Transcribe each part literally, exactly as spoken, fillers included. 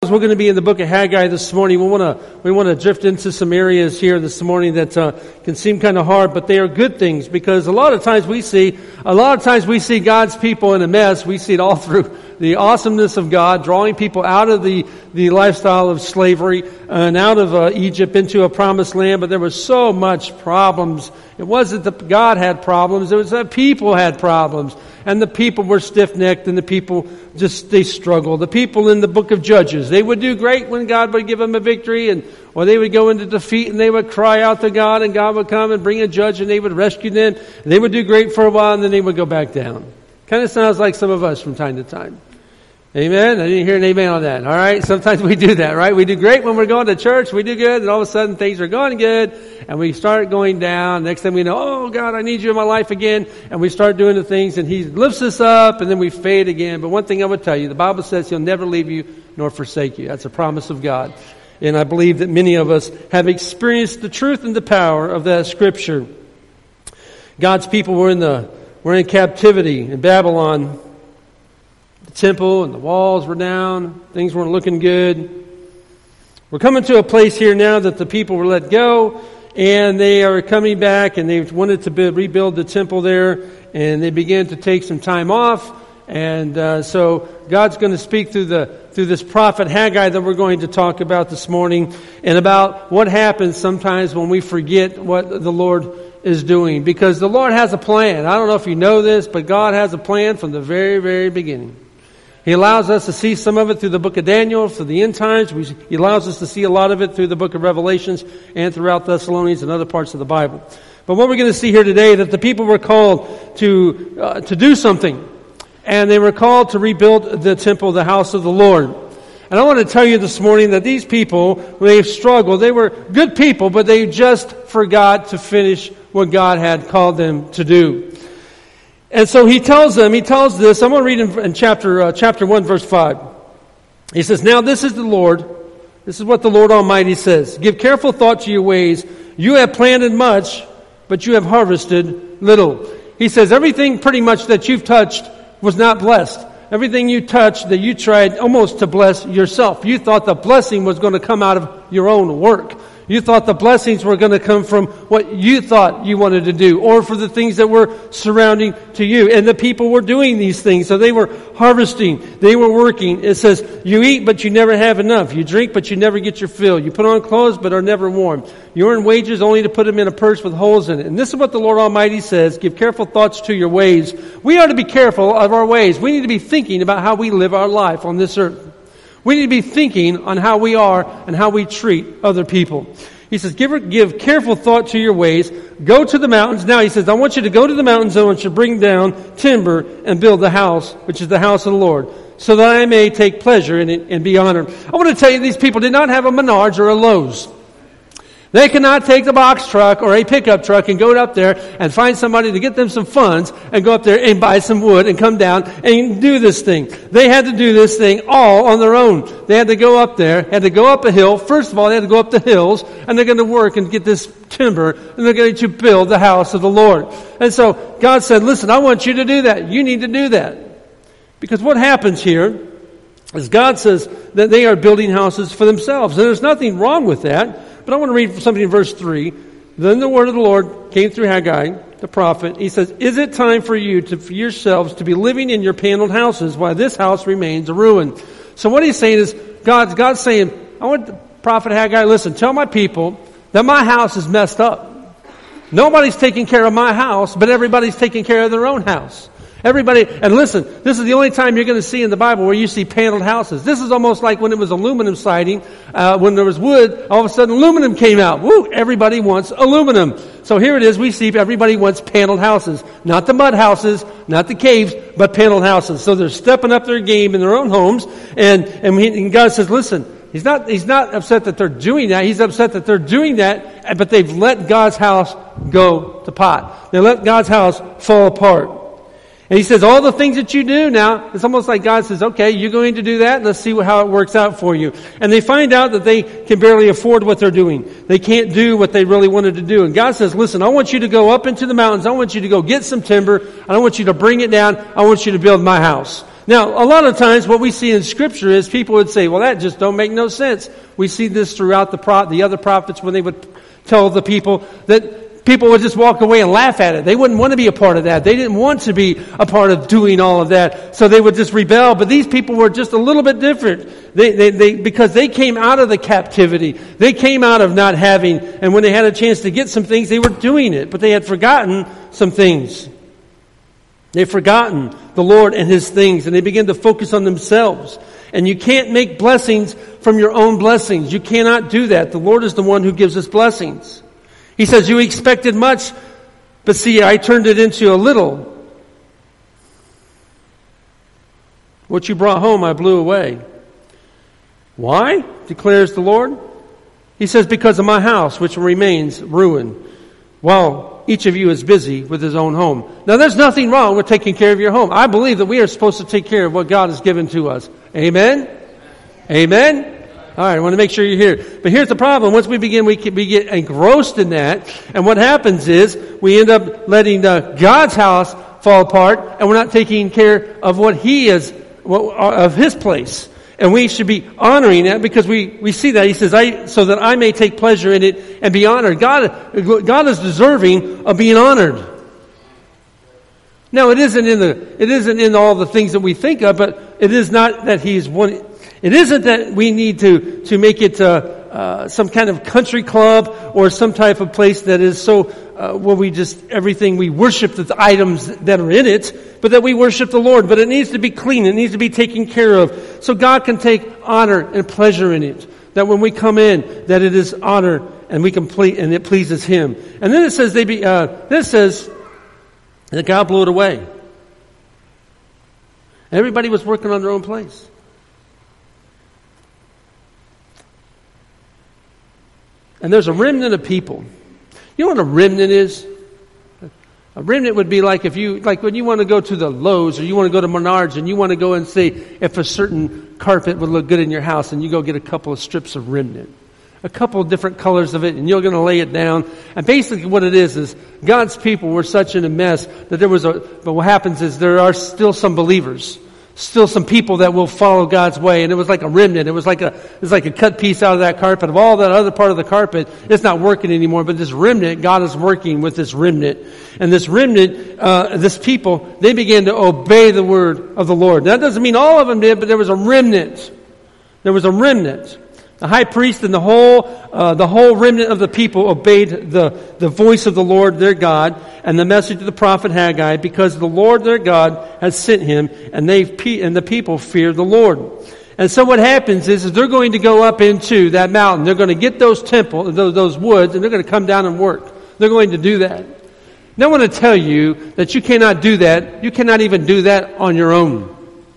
Bibles, we're going to be in the book of Haggai this morning. We want to we want to drift into some areas here this morning that uh, can seem kind of hard, but they are good things, because a lot of times we see a lot of times we see God's people in a mess. We see it all through the awesomeness of God drawing people out of the the lifestyle of slavery and out of uh, Egypt into a promised land. But there was so much problems. It wasn't that God had problems; it was that people had problems. And the people were stiff-necked, and the people just, they struggled. The people in the book of Judges, they would do great when God would give them a victory, and or they would go into defeat, and they would cry out to God, and God would come and bring a judge, and they would rescue them. And they would do great for a while, and then they would go back down. Kind of sounds like some of us from time to time. Amen? I didn't hear an amen on that. All right? Sometimes we do that, right? We do great when we're going to church. We do good, and all of a sudden things are going good, and we start going down. Next thing we know, oh, God, I need you in my life again. And we start doing the things, and He lifts us up, and then we fade again. But one thing I would tell you, the Bible says He'll never leave you nor forsake you. That's a promise of God. And I believe that many of us have experienced the truth and the power of that Scripture. God's people were in the were in captivity in Babylon. The temple and the walls were down. Things weren't looking good. We're coming to a place here now that the people were let go, and they are coming back, and they wanted to build, rebuild the temple there, and they began to take some time off. And uh, so God's going to speak through the through this prophet Haggai that we're going to talk about this morning, and about what happens sometimes when we forget what the Lord is doing. Because the Lord has a plan. I don't know if you know this, but God has a plan from the very, very beginning. He allows us to see some of it through the book of Daniel, through the end times. We, he allows us to see a lot of it through the book of Revelations and throughout Thessalonians and other parts of the Bible. But what we're going to see here today, that the people were called to uh, to do something. And they were called to rebuild the temple, the house of the Lord. And I want to tell you this morning that these people, they struggled. They were good people, but they just forgot to finish what God had called them to do. And so he tells them, he tells this, I'm going to read in, in chapter uh, chapter one, verse five. He says, now this is the Lord, this is what the Lord Almighty says. Give careful thought to your ways. You have planted much, but you have harvested little. He says, everything pretty much that you've touched was not blessed. Everything you touched that you tried almost to bless yourself. You thought the blessing was going to come out of your own work. You thought the blessings were going to come from what you thought you wanted to do, or for the things that were surrounding to you. And the people were doing these things. So they were harvesting. They were working. It says, you eat, but you never have enough. You drink, but you never get your fill. You put on clothes, but are never warm. You earn wages only to put them in a purse with holes in it. And this is what the Lord Almighty says, give careful thoughts to your ways. We ought to be careful of our ways. We need to be thinking about how we live our life on this earth. We need to be thinking on how we are and how we treat other people. He says, give, give careful thought to your ways. Go to the mountains. Now he says, I want you to go to the mountains. I want you to bring down timber and build the house, which is the house of the Lord, so that I may take pleasure in it and be honored. I want to tell you, these people did not have a Menards or a Lowe's. They cannot take the box truck or a pickup truck and go up there and find somebody to get them some funds and go up there and buy some wood and come down and do this thing. They had to do this thing all on their own. They had to go up there, had to go up a hill. First of all, they had to go up the hills, and they're going to work and get this timber, and they're going to build the house of the Lord. And so God said, listen, I want you to do that. You need to do that. Because what happens here is God says that they are building houses for themselves. And there's nothing wrong with that. But I want to read something in verse three. Then the word of the Lord came through Haggai, the prophet. He says, is it time for you to, for yourselves to be living in your paneled houses while this house remains a ruin? So what he's saying is, God's, God's saying, I want the prophet Haggai, listen, tell my people that my house is messed up. Nobody's taking care of my house, but everybody's taking care of their own house. Everybody, and listen, this is the only time you're going to see in the Bible where you see paneled houses. This is almost like when it was aluminum siding. Uh, when there was wood, all of a sudden aluminum came out. Woo! Everybody wants aluminum. So here it is, we see everybody wants paneled houses. Not the mud houses, not the caves, but paneled houses. So they're stepping up their game in their own homes. And, and, he, and God says, listen, He's not, he's not upset that they're doing that. He's upset that they're doing that, but they've let God's house go to pot. They let God's house fall apart. And he says, all the things that you do now, it's almost like God says, okay, you're going to do that. Let's see how it works out for you. And they find out that they can barely afford what they're doing. They can't do what they really wanted to do. And God says, listen, I want you to go up into the mountains. I want you to go get some timber. I don't want you to bring it down. I want you to build my house. Now, a lot of times what we see in Scripture is people would say, well, that just don't make no sense. We see this throughout the pro- the other prophets when they would tell the people that people would just walk away and laugh at it. They wouldn't want to be a part of that. They didn't want to be a part of doing all of that. So they would just rebel. But these people were just a little bit different. They, they, they, because they came out of the captivity. They came out of not having, and when they had a chance to get some things, they were doing it. But they had forgotten some things. They've forgotten the Lord and His things, and they begin to focus on themselves. And you can't make blessings from your own blessings. You cannot do that. The Lord is the one who gives us blessings. He says, you expected much, but see, I turned it into a little. What you brought home, I blew away. Why? Declares the Lord. He says, because of my house, which remains ruined, while each of you is busy with his own home. Now, there's nothing wrong with taking care of your home. I believe that we are supposed to take care of what God has given to us. Amen? Amen? All right, I want to make sure you're here. But here's the problem. Once we begin, we, can, we get engrossed in that. And what happens is we end up letting uh, God's house fall apart, and we're not taking care of what He is, what, of His place. And we should be honoring that because we, we see that. He says, I, so that I may take pleasure in it and be honored. God, God is deserving of being honored. Now, it isn't in the, it isn't in all the things that we think of, but it is not that He's one, it isn't that we need to, to make it, uh, uh, some kind of country club or some type of place that is so, uh, where we just, everything, we worship the items that are in it, but that we worship the Lord. But it needs to be clean. It needs to be taken care of. So God can take honor and pleasure in it. That when we come in, that it is honor and we complete, and it pleases Him. And then it says they be, uh, then it says that God blew it away. Everybody was working on their own place. And there's a remnant of people. You know what a remnant is? A remnant would be like if you, like when you want to go to the Lowe's or you want to go to Menards and you want to go and see if a certain carpet would look good in your house, and you go get a couple of strips of remnant. A couple of different colors of it, and you're going to lay it down. And basically what it is, is God's people were such in a mess that there was a, but what happens is there are still some believers. Still some people that will follow God's way. And it was like a remnant. It was like a, it was like a cut piece out of that carpet. Of all that other part of the carpet, it's not working anymore. But this remnant, God is working with this remnant. And this remnant, uh, this people, they began to obey the word of the Lord. That doesn't mean all of them did, but there was a remnant. There was a remnant. The high priest and the whole, uh, the whole remnant of the people obeyed the, the voice of the Lord their God and the message of the prophet Haggai, because the Lord their God has sent him, and they and the people fear the Lord. And so what happens is, is they're going to go up into that mountain. They're going to get those temple, those, those woods, and they're going to come down and work. They're going to do that. Now I want to tell you that you cannot do that. You cannot even do that on your own.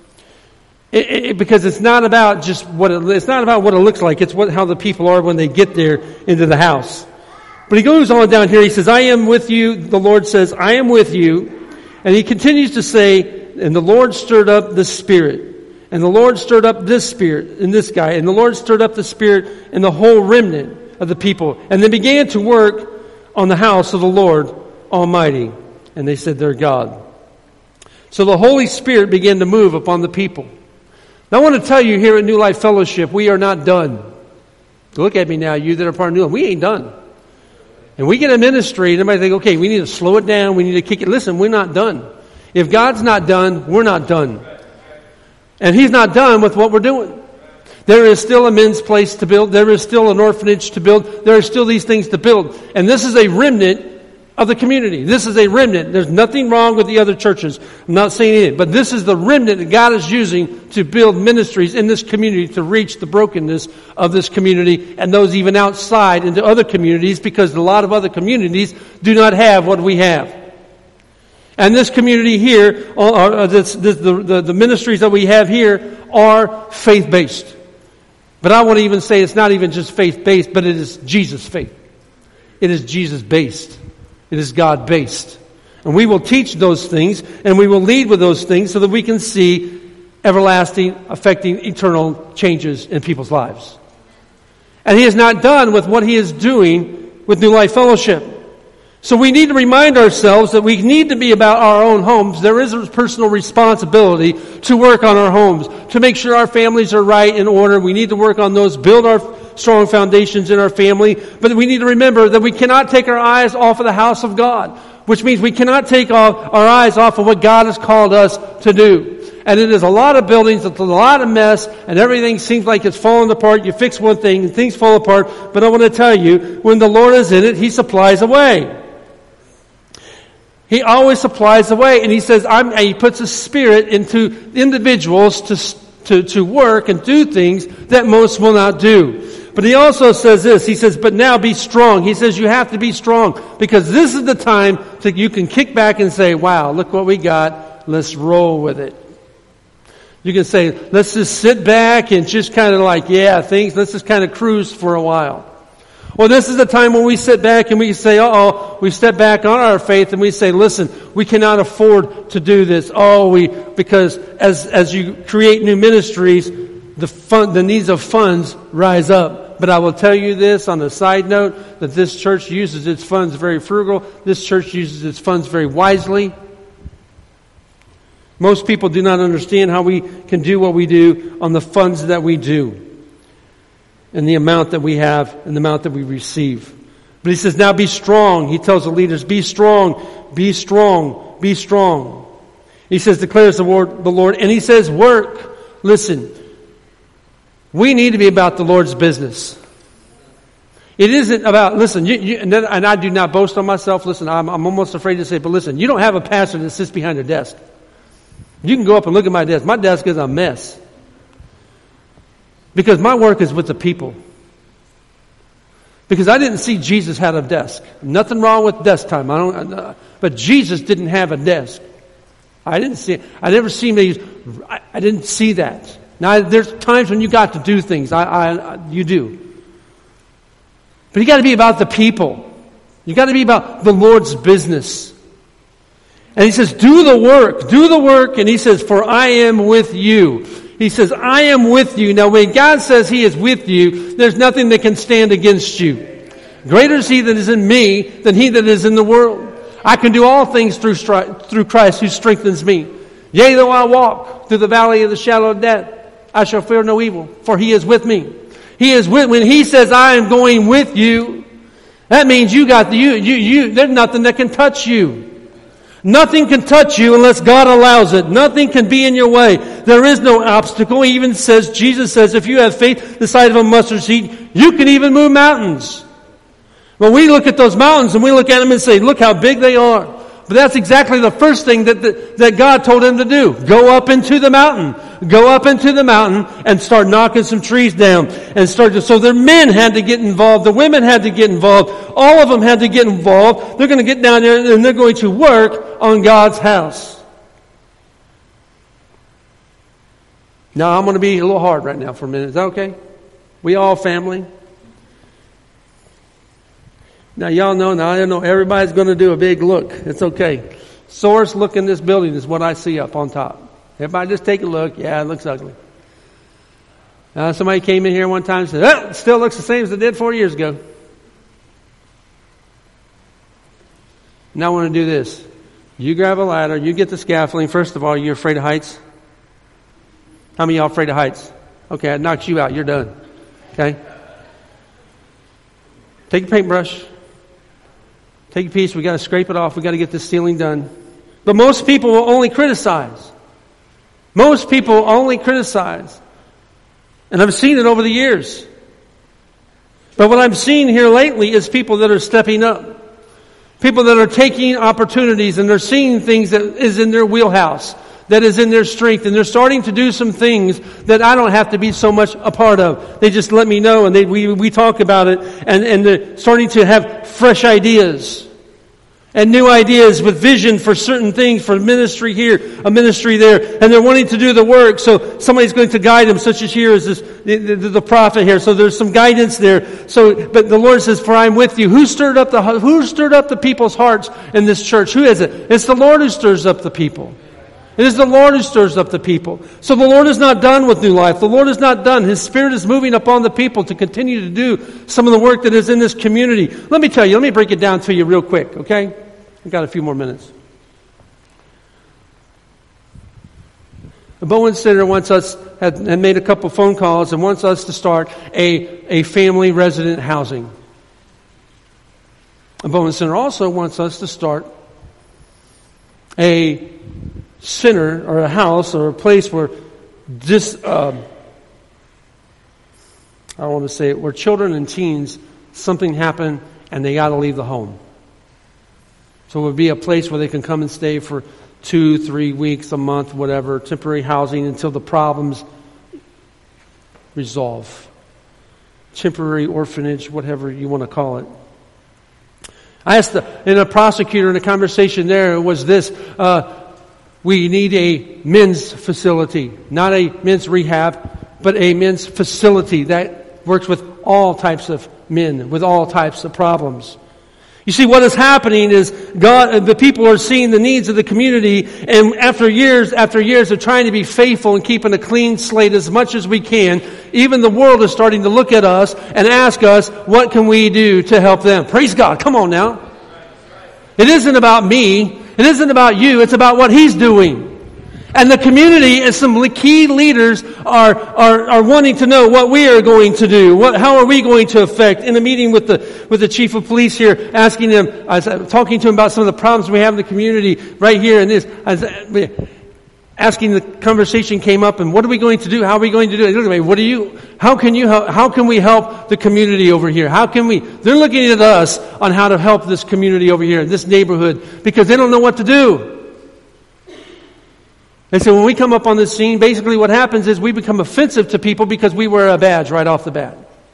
It, it, because it's not about just what it, it's not about what it looks like. It's what how the people are when they get there into the house. But he goes on down here. He says, "I am with you." The Lord says, "I am with you," and he continues to say, "And the Lord stirred up the spirit, and the Lord stirred up this spirit in this guy, and the Lord stirred up the spirit in the whole remnant of the people, and they began to work on the house of the Lord Almighty." And they said, "They're God." So the Holy Spirit began to move upon the people. Now, I want to tell you here at New Life Fellowship, we are not done. Look at me now, you that are part of New Life. We ain't done. And we get a ministry, and everybody think, okay, we need to slow it down, we need to kick it. Listen, we're not done. If God's not done, we're not done. And He's not done with what we're doing. There is still a men's place to build. There is still an orphanage to build. There are still these things to build. And this is a remnant of the community. This is a remnant. There's nothing wrong with the other churches. I'm not saying it. But this is the remnant that God is using to build ministries in this community to reach the brokenness of this community and those even outside into other communities, because a lot of other communities do not have what we have. And this community here, uh, this, this, the, the, the ministries that we have here are faith-based. But I want to even say it's not even just faith-based, but it is Jesus faith. It is Jesus-based. It is God-based. And we will teach those things, and we will lead with those things so that we can see everlasting, affecting, eternal changes in people's lives. And He is not done with what He is doing with New Life Fellowship. So we need to remind ourselves that we need to be about our own homes. There is a personal responsibility to work on our homes, to make sure our families are right in order. We need to work on those, build our strong foundations in our family. But we need to remember that we cannot take our eyes off of the house of God, which means we cannot take off our eyes off of what God has called us to do. And it is a lot of buildings, it's a lot of mess, and everything seems like it's falling apart. You fix one thing, and things fall apart. But I want to tell you, when the Lord is in it, He supplies a way. He always supplies a way, and He says, I'm, and He puts a spirit into individuals to, to, to work and do things that most will not do. But He also says this, He says, but now be strong. He says you have to be strong, because this is the time that you can kick back and say, wow, look what we got. Let's roll with it. You can say, let's just sit back and just kind of like, yeah, things, let's just kind of cruise for a while. Well, this is the time when we sit back and we say, uh-oh, we step back on our faith and we say, listen, we cannot afford to do this. Oh, we, because as, as you create new ministries, the fund, the needs of funds rise up. But I will tell you this on a side note, that this church uses its funds very frugal. This church uses its funds very wisely. Most people do not understand how we can do what we do on the funds that we do, and the amount that we have, and the amount that we receive. But He says, now be strong. He tells the leaders, be strong, be strong, be strong. He says, declares the Lord, the Lord, and He says, work. Listen, we need to be about the Lord's business. It isn't about, listen, you, you, and, then, and I do not boast on myself. Listen, I'm, I'm almost afraid to say it, but listen, you don't have a pastor that sits behind a desk. You can go up and look at my desk. My desk is a mess. Because my work is with the people. Because I didn't see Jesus had a desk. Nothing wrong with desk time. I don't. Uh, but Jesus didn't have a desk. I didn't see it. I never seen me. I, I didn't see that. Now there's times when you got to do things. I, I, I you do. But you got to be about the people. You got to be about the Lord's business. And He says, do the work, do the work. And He says, for I am with you. He says, I am with you. Now when God says He is with you, there's nothing that can stand against you. Greater is He that is in me than he that is in the world. I can do all things through stri- through Christ who strengthens me. Yea, though I walk through the valley of the shadow of death, I shall fear no evil, for He is with me. He is with, when He says, I am going with you, that means you got the, you, you, you, there's nothing that can touch you. Nothing can touch you unless God allows it. Nothing can be in your way. There is no obstacle. He even says, Jesus says, if you have faith the size of a mustard seed, you can even move mountains. Well, we look at those mountains and we look at them and say, look how big they are. But that's exactly the first thing that, that, that God told him to do. Go up into the mountain. Go up into the mountain and start knocking some trees down. And start to, so the men had to get involved. The women had to get involved. All of them had to get involved. They're going to get down there and they're going to work on God's house. Now, I'm going to be a little hard right now for a minute. Is that okay? We all family. Now, y'all know, now I know everybody's going to do a big look. It's okay. Source look in this building is what I see up on top. Everybody just take a look. Yeah, it looks ugly. Uh, somebody came in here one time and said, oh, it still looks the same as it did four years ago. Now I want to do this. You grab a ladder. You get the scaffolding. First of all, you're afraid of heights? How many of y'all afraid of heights? Okay, I knocked you out. You're done. Okay? Take a paintbrush. Take a piece. We got to scrape it off. We got to get this ceiling done. But most people will only criticize. Most people only criticize. And I've seen it over the years. But what I'm seeing here lately is people that are stepping up. People that are taking opportunities and they're seeing things that is in their wheelhouse, that is in their strength, and they're starting to do some things that I don't have to be so much a part of. They just let me know, and they, we we talk about it, and, and they're starting to have fresh ideas and new ideas with vision for certain things, for ministry here, a ministry there, and they're wanting to do the work. So somebody's going to guide them, such as here is this the, the, the prophet here. So there's some guidance there. So, but the Lord says, "For I'm with you." Who stirred up the who stirred up the people's hearts in this church? Who is it? It's the Lord who stirs up the people. It is the Lord who stirs up the people. So the Lord is not done with New Life. The Lord is not done. His Spirit is moving upon the people to continue to do some of the work that is in this community. Let me tell you, let me break it down to you real quick, okay? I've got a few more minutes. The Bowen Center wants us, had, had made a couple phone calls and wants us to start a, a family resident housing. The Bowen Center also wants us to start a center or a house or a place where this, um, I don't want to say it, where children and teens, something happened and they got to leave the home. So it would be a place where they can come and stay for two, three weeks, a month, whatever, temporary housing until the problems resolve. Temporary orphanage, whatever you want to call it. I asked the, in a prosecutor in a conversation there, it was this, uh, we need a men's facility, not a men's rehab, but a men's facility that works with all types of men, with all types of problems. You see, what is happening is God, the people are seeing the needs of the community, and after years, after years of trying to be faithful and keeping a clean slate as much as we can, even the world is starting to look at us and ask us, what can we do to help them? Praise God. Come on now. It isn't about me. It isn't about you. It's about what He's doing. And the community and some key leaders are, are, are wanting to know what we are going to do. What, how are we going to affect? In a meeting with the, with the chief of police here, asking him, I was talking to him about some of the problems we have in the community right here and this. I was asking, the conversation came up, and what are we going to do? How are we going to do it? Look at me. What are you, how can you help, how can we help the community over here? How can we, they're looking at us on how to help this community over here, this neighborhood, because they don't know what to do. They said when we come up on this scene, basically what happens is we become offensive to people because we wear a badge right off the bat.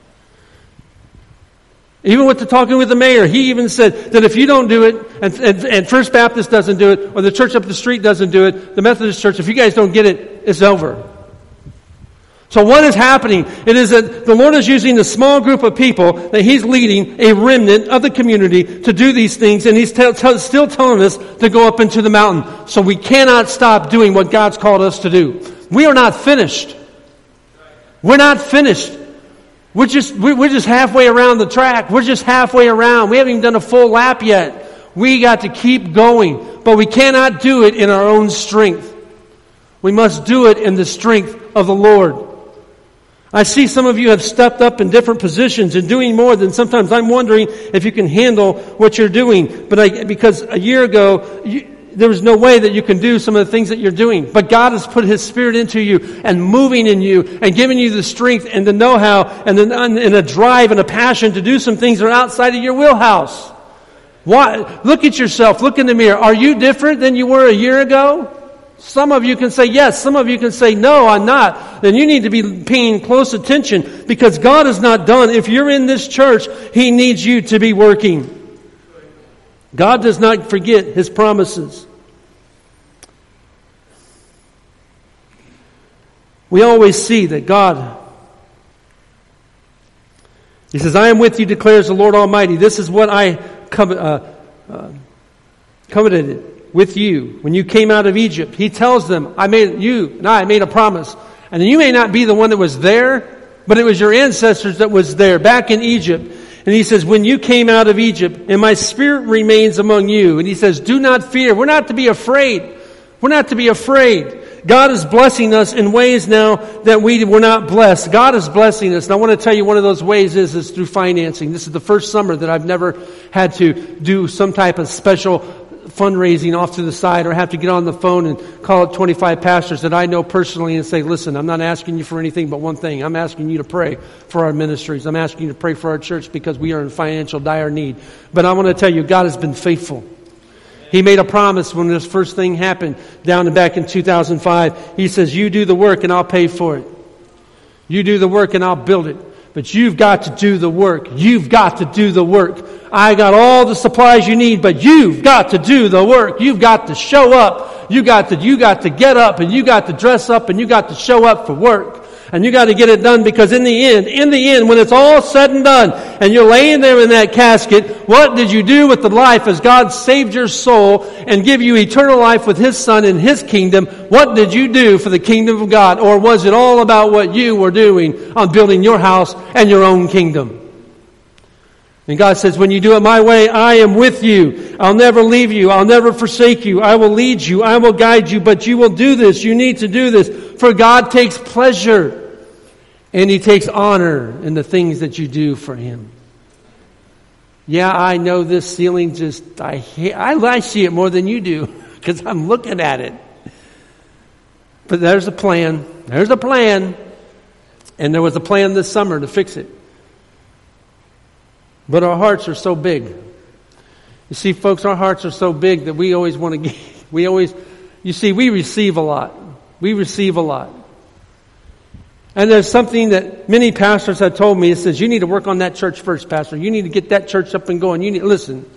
Even with the talking with the mayor, he even said that if you don't do it, and, and, and First Baptist doesn't do it, or the church up the street doesn't do it, the Methodist church, if you guys don't get it, it's over. So what is happening? It is that the Lord is using a small group of people that He's leading, a remnant of the community, to do these things, and He's t- t- still telling us to go up into the mountain. So we cannot stop doing what God's called us to do. We are not finished. We're not finished. We're just we're just halfway around the track. We're just halfway around. We haven't even done a full lap yet. We got to keep going, but we cannot do it in our own strength. We must do it in the strength of the Lord. I see some of you have stepped up in different positions and doing more than sometimes I'm wondering if you can handle what you're doing. But I, because a year ago, you, there was no way that you can do some of the things that you're doing. But God has put His Spirit into you and moving in you and giving you the strength and the know-how and, the, and a drive and a passion to do some things that are outside of your wheelhouse. Why? Look at yourself. Look in the mirror. Are you different than you were a year ago? Some of you can say yes. Some of you can say no, I'm not. Then you need to be paying close attention because God is not done. If you're in this church, He needs you to be working. God does not forget His promises. We always see that God, He says, I am with you, declares the Lord Almighty. This is what I covet, uh, uh, coveted with you when you came out of Egypt. He tells them, I made you and I made a promise. And you may not be the one that was there, but it was your ancestors that was there back in Egypt. And He says, when you came out of Egypt, and my Spirit remains among you. And He says, do not fear. We're not to be afraid. We're not to be afraid. God is blessing us in ways now that we were not blessed. God is blessing us. And I want to tell you one of those ways is, is through financing. This is the first summer that I've never had to do some type of special fundraising off to the side or have to get on the phone and call up twenty-five pastors that I know personally and say, listen, I'm not asking you for anything but one thing. I'm asking you to pray for our ministries. I'm asking you to pray for our church because we are in financial dire need. But I want to tell you, God has been faithful. He made a promise when this first thing happened down and back in two thousand five. He says, you do the work and I'll pay for it. You do the work and I'll build it. But you've got to do the work. You've got to do the work. I got all the supplies you need, but you've got to do the work. You've got to show up. You got to, you got to get up and you got to dress up and you got to show up for work. And you got to get it done, because in the end, in the end, when it's all said and done, and you're laying there in that casket, what did you do with the life as God saved your soul and give you eternal life with His Son in His kingdom? What did you do for the kingdom of God? Or was it all about what you were doing on building your house and your own kingdom? And God says, when you do it my way, I am with you. I'll never leave you. I'll never forsake you. I will lead you. I will guide you. But you will do this. You need to do this. For God takes pleasure and He takes honor in the things that you do for Him. Yeah, I know this ceiling just, I hate, I, I see it more than you do because I'm looking at it. But there's a plan. There's a plan. And there was a plan this summer to fix it. But our hearts are so big. You see, folks, our hearts are so big that we always want to give. We always, you see, we receive a lot. We receive a lot. And there's something that many pastors have told me. It says, you need to work on that church first, Pastor. You need to get that church up and going. You need, listen.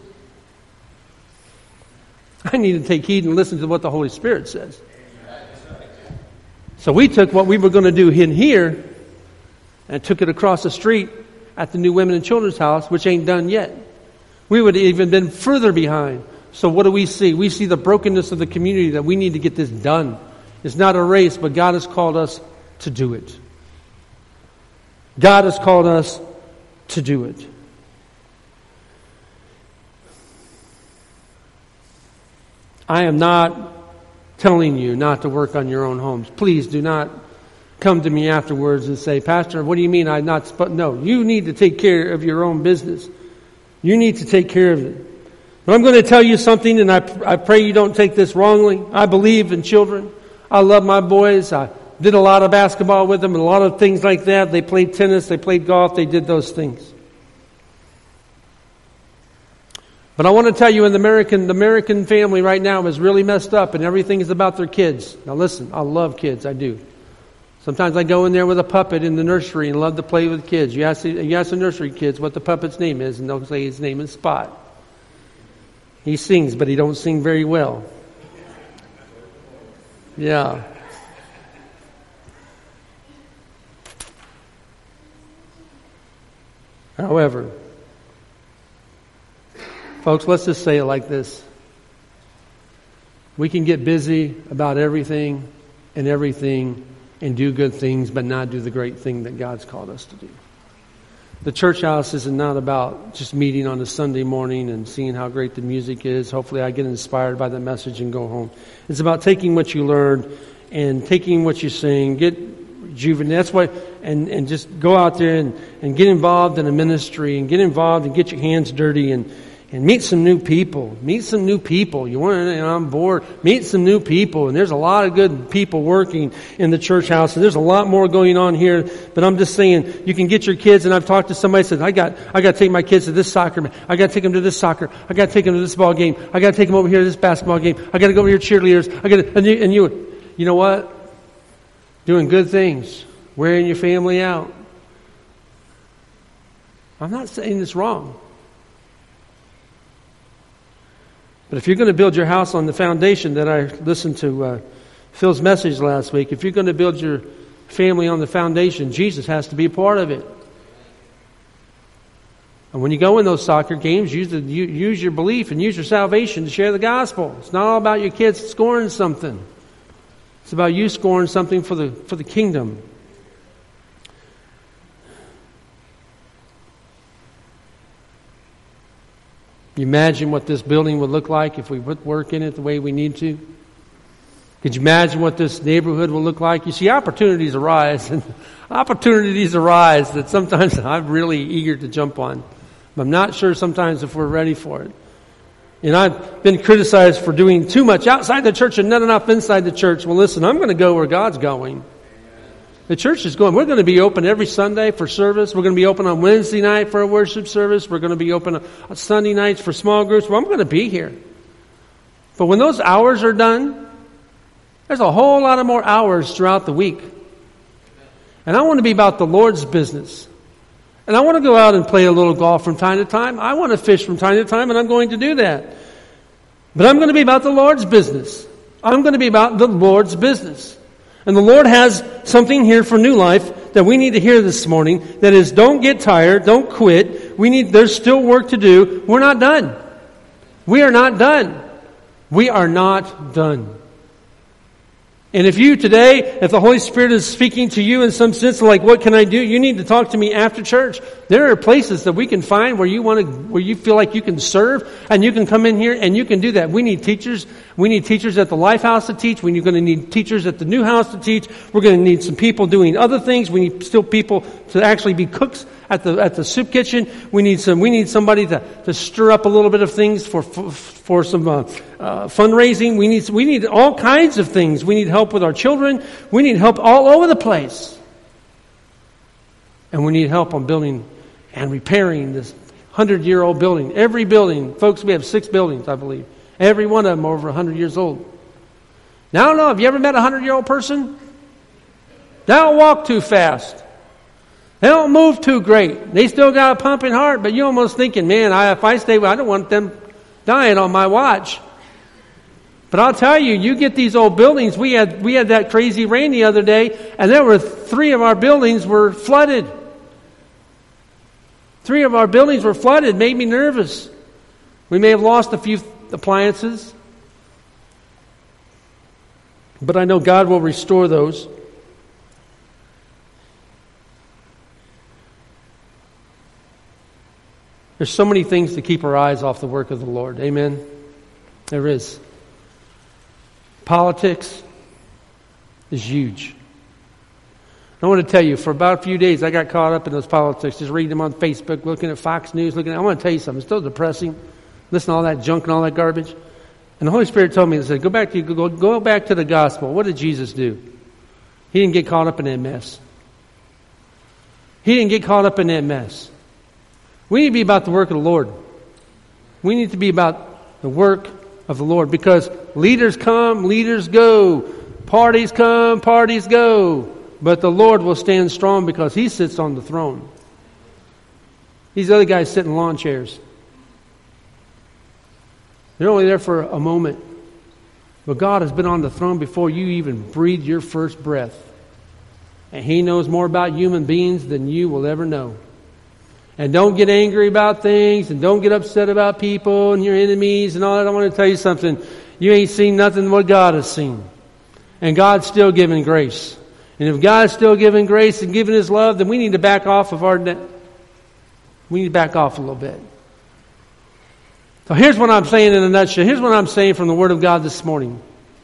I need to take heed and listen to what the Holy Spirit says. So we took what we were going to do in here and took it across the street at the new Women and Children's House, which ain't done yet. We would have even been further behind. So what do we see? We see the brokenness of the community, that we need to get this done. It's not a race, but God has called us to do it. God has called us to do it. I am not telling you not to work on your own homes. Please do not come to me afterwards and say, Pastor, what do you mean I'm not supposed? No, you need to take care of your own business. You need to take care of it. But I'm going to tell you something, and I, I pray you don't take this wrongly. I believe in children. I love my boys. I did a lot of basketball with them and a lot of things like that. They played tennis. They played golf. They did those things. But I want to tell you, in the American, the American family right now is really messed up, and everything is about their kids. Now listen, I love kids. I do. Sometimes I go in there with a puppet in the nursery and love to play with kids. You ask, you ask the nursery kids what the puppet's name is, and they'll say his name is Spot. He sings, but he don't sing very well. Yeah. However, folks, let's just say it like this. We can get busy about everything and everything and do good things, but not do the great thing that God's called us to do. The church house is not about just meeting on a Sunday morning and seeing how great the music is. Hopefully I get inspired by the message and go home. It's about taking what you learned and taking what you sing, get rejuvenated. That's why, and, and just go out there and, and get involved in a ministry and get involved and get your hands dirty and And meet some new people. Meet some new people. You want to, you know, on board. Meet some new people. And there's a lot of good people working in the church house. And there's a lot more going on here. But I'm just saying, you can get your kids. And I've talked to somebody who said, I got, I got to take my kids to this soccer. I got to take them to this soccer. I got to take them to this ball game. I got to take them over here to this basketball game. I got to go over here to cheerleaders. I got to, and you, and you, you know what? Doing good things. Wearing your family out. I'm not saying it's wrong. But if you're going to build your house on the foundation that I listened to uh, Phil's message last week, if you're going to build your family on the foundation, Jesus has to be a part of it. And when you go in those soccer games, use, the, use your belief and use your salvation to share the gospel. It's not all about your kids scoring something. It's about you scoring something for the for the kingdom. You imagine what this building would look like if we put work in it the way we need to? Could you imagine what this neighborhood will look like? You see, opportunities arise, and opportunities arise that sometimes I'm really eager to jump on. But I'm not sure sometimes if we're ready for it. And I've been criticized for doing too much outside the church and not enough inside the church. Well, listen, I'm going to go where God's going. The church is going. We're going to be open every Sunday for service. We're going to be open on Wednesday night for a worship service. We're going to be open on Sunday nights for small groups. Well, I'm going to be here. But when those hours are done, there's a whole lot of more hours throughout the week. And I want to be about the Lord's business. And I want to go out and play a little golf from time to time. I want to fish from time to time, and I'm going to do that. But I'm going to be about the Lord's business. I'm going to be about the Lord's business. And the Lord has something here for New Life that we need to hear this morning. That is, don't get tired. Don't quit. We need, there's still work to do. We're not done. We are not done. We are not done. And if you today, if the Holy Spirit is speaking to you in some sense, like, what can I do? You need to talk to me after church. There are places that we can find where you want to, where you feel like you can serve, and you can come in here and you can do that. We need teachers. We need teachers at the Life House to teach. We're going to need teachers at the New House to teach. We're going to need some people doing other things. We need still people to actually be cooks at the at the soup kitchen. We need some. We need somebody to, to stir up a little bit of things for for, for some uh, uh, fundraising. We need we need all kinds of things. We need help with our children. We need help all over the place, and we need help on building and repairing this hundred-year-old building. Every building, folks, we have six buildings, I believe. Every one of them are over a hundred years old. Now, I don't know. Have you ever met a hundred-year-old person? They don't walk too fast. They don't move too great. They still got a pumping heart, but you're almost thinking, man, I, if I stay, I don't want them dying on my watch. But I'll tell you, you get these old buildings. We had we had that crazy rain the other day, and there were three of our buildings were flooded. Three of our buildings were flooded. Made me nervous. We may have lost a few appliances, but I know God will restore those. There's so many things to keep our eyes off the work of the Lord. Amen? There is. Politics is huge. I want to tell you, for about a few days, I got caught up in those politics, just reading them on Facebook, looking at Fox News, looking at, I want to tell you something, it's still depressing. Listen to all that junk and all that garbage. And the Holy Spirit told me, He said, go back to, go, go back to the gospel. What did Jesus do? He didn't get caught up in that mess. He didn't get caught up in that mess. We need to be about the work of the Lord. We need to be about the work of the Lord, because leaders come, leaders go. Parties come, parties go. But the Lord will stand strong because He sits on the throne. These other guys sit in lawn chairs. They're only there for a moment. But God has been on the throne before you even breathed your first breath. And He knows more about human beings than you will ever know. And don't get angry about things, and don't get upset about people and your enemies and all that. I want to tell you something. You ain't seen nothing what God has seen. And God's still giving grace. And if God's still giving grace and giving His love, then we need to back off of our... Ne- we need to back off a little bit. So here's what I'm saying in a nutshell. Here's what I'm saying from the Word of God this morning.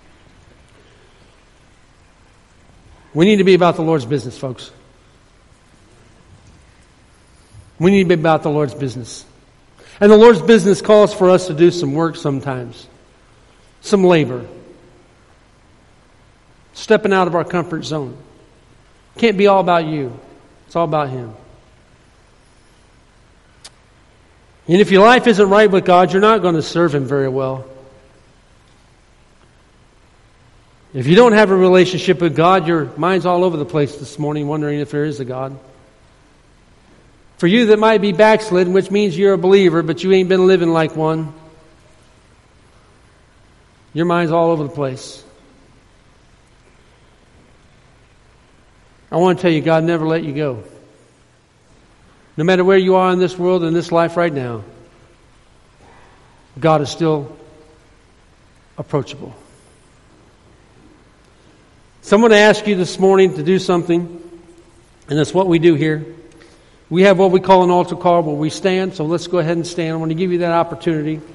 We need to be about the Lord's business, folks. We need to be about the Lord's business. And the Lord's business calls for us to do some work sometimes. Some labor. Stepping out of our comfort zone. Can't be all about you. It's all about Him. And if your life isn't right with God, you're not going to serve Him very well. If you don't have a relationship with God, your mind's all over the place this morning, wondering if there is a God. For you that might be backslidden, which means you're a believer, but you ain't been living like one, your mind's all over the place. I want to tell you, God never let you go. No matter where you are in this world, in this life right now, God is still approachable. Someone asked you this morning to do something, and that's what we do here. We have what we call an altar call where we stand, so let's go ahead and stand. I want to give you that opportunity.